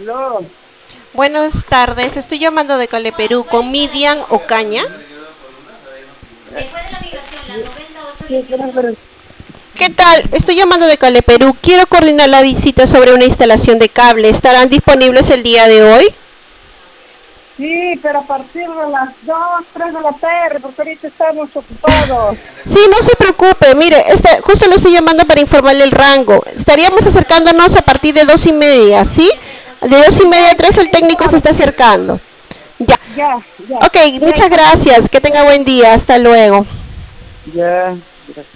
Aló. Buenas tardes, estoy llamando de Cale Perú con Midian Ocaña. Sí, pero, ¿Qué tal? Estoy llamando de Cale Perú. Quiero coordinar la visita sobre una instalación de cable. ¿Estarán disponibles el día de hoy? sí, pero a partir de las 2, 3 de la tarde, porque ahorita estamos ocupados. Sí, no se preocupe. Mire, justo le estoy llamando para informarle el rango. Estaríamos acercándonos a partir de 2:30, ¿sí? De dos y Ya, media a ya, 3 el no técnico se está importa. acercando. Ya. Ya, ya. Ok, Ya, muchas gracias. Que tenga buen día. Hasta luego. ya.